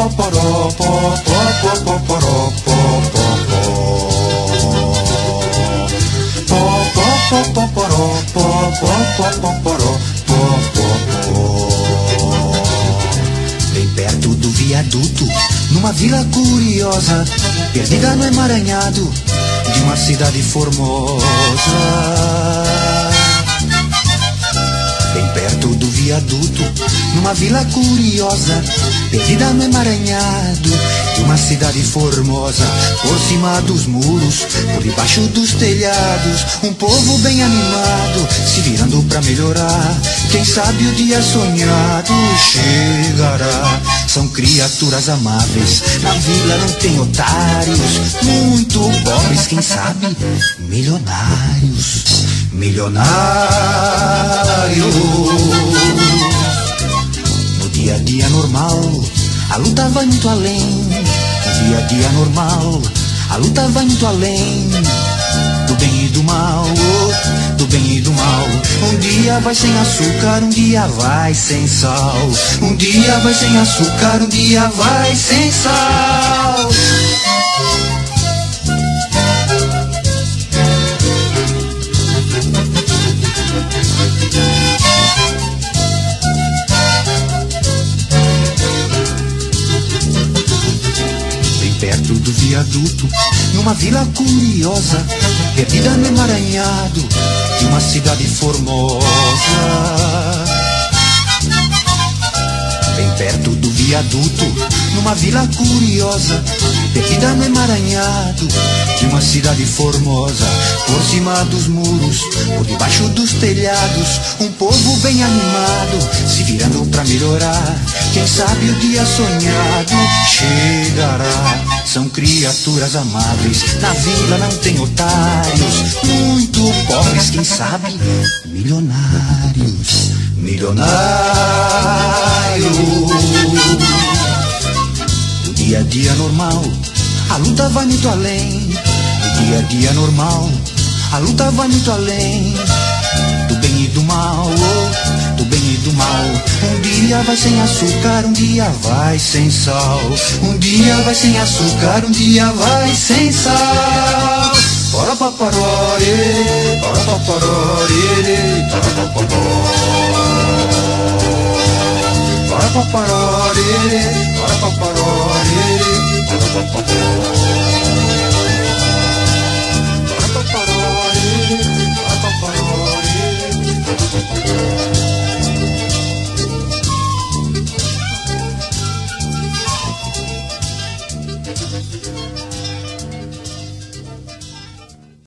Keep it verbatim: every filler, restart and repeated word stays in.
poró, pó, pó, pó, poró, pó, pó, pó. Pó, pó, pó, poró, pó, pó, pó, poró, pó, pó, pó. Bem perto do viaduto, numa vila curiosa, perdida no emaranhado de uma cidade formosa. Bem perto do viaduto, numa vila curiosa, perdida no emaranhado de uma cidade formosa. Por cima dos muros, por debaixo dos telhados, um povo bem animado, se virando pra melhorar. Quem sabe o dia sonhado chegará. São criaturas amáveis, na vila não tem otários, muito pobres, quem sabe milionários. Milionários. No dia a dia normal, a luta vai muito além. No dia a dia normal, a luta vai muito além. Do bem e do mal, oh, do bem e do mal. Um dia vai sem açúcar, um dia vai sem sal. Um dia vai sem açúcar, um dia vai sem sal. Perto do viaduto, numa vila curiosa, perdida no emaranhado de uma cidade formosa. Bem perto do viaduto, numa vila curiosa, perdida no emaranhado de uma cidade formosa. Por cima dos muros, por debaixo dos telhados, um povo bem animado, se virando pra melhorar. Quem sabe o dia sonhado chegará. São criaturas amáveis, na vila não tem otários, muito pobres, quem sabe milionários. Milionários. No dia a dia normal, a luta vai muito além. No dia a dia normal, a luta vai muito além. Do bem e do mal, oh, do bem e do mal. Um dia vai sem açúcar, um dia vai sem sal. Um dia vai sem açúcar, um dia vai sem sal. Para paparore, para paparore, para paparore. Para paparore, para paparore, para paparore.